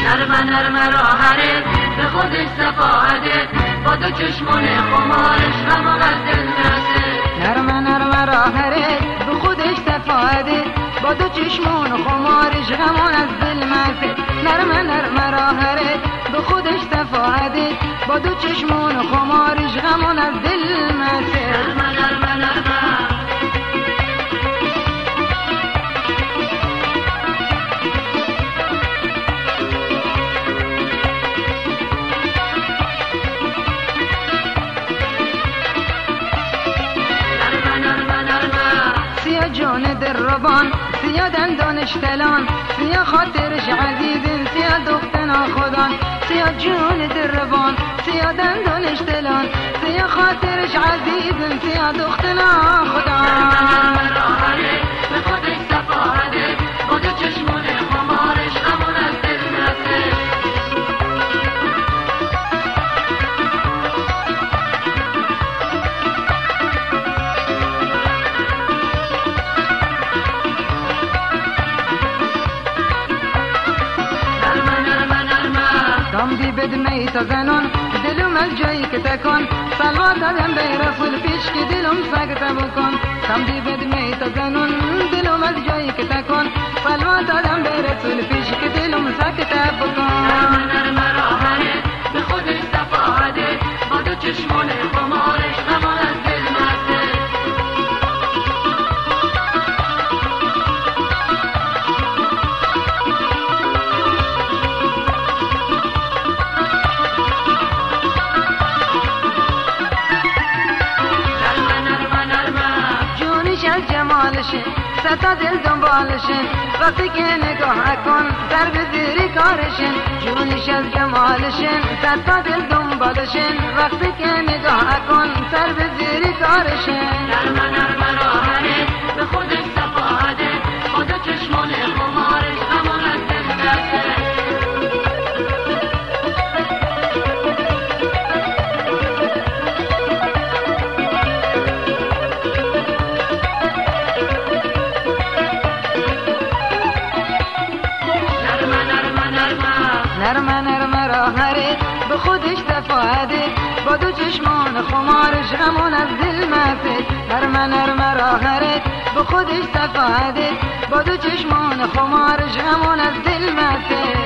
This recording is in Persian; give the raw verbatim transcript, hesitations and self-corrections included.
نرمه نرمه راهره به خودش صفاعته با دو چشمان خمارش غم از دل میرسه. نرمه نرمه راهره به خودش صفاعته با دو چشمان خمارش غم از دل میرسه. نرمه نرمه راهره به خودش صفاعته با دو چشمان خمارش غم از دل میرسه. نرمه نرمه نرمه جان دربان سیا دندانش تلان سیا خاطرش عزیزین سیا دختنا خدان سیا جان دربان سیا دندانش تلان سیا خاطرش عزیزین سیا دختنا خدان. به خودش صفاعته با دو چشمان خمارش غم از دل میرسه. دام دی بدمی تا زنان دلم از جایی که تکن سلوات دادم به رسول پیش که دلم سکته بکن. دام دی بدمی تا زنان دلم از جایی که تکن سلوات دادم به رسول پیش که دلم سکته بکن. نرمه نرمه راهره به خودش صفاعته با دو چشمان خمارش غم از دل میرسه. جمالشه ستا دل دنبالشه وقتی که نگاه کن در به زیر کارشه. جونش از جمالشه ستا دل دنبالشه وقتی که نگاه کن سر به زیر کارشه. نرمه نرمه راهره به خودش صفاعته با دو چشمان خمارش غم از دل میرسه. نرمه نرمه راهره به خودش صفاعته با دو چشمان خمارش غم از دل میرسه. نرمه نرمه راهره به خودش صفاعته با دو چشمان خمارش غم از دل میرسه.